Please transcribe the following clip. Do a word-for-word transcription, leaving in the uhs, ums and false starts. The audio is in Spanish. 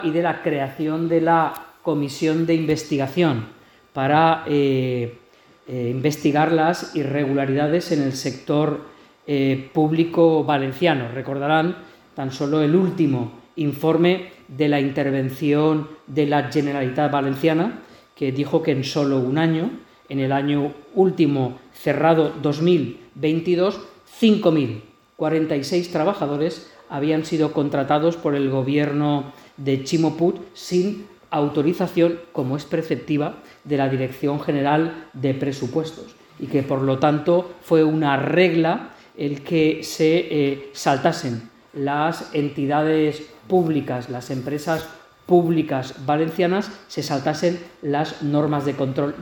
y de la creación de la comisión de investigación para eh, eh, investigar las irregularidades en el sector eh, público valenciano. Recordarán tan solo el último informe de la intervención de la Generalitat Valenciana, que dijo que en solo un año, en el año último cerrado dos mil veintidós, cinco mil cuarenta y seis trabajadores habían sido contratados por el gobierno de Ximo Puig sin autorización, como es preceptiva, de la Dirección General de Presupuestos, y que por lo tanto fue una regla el que se eh, saltasen las entidades públicas, las empresas públicas valencianas, se saltasen las normas de control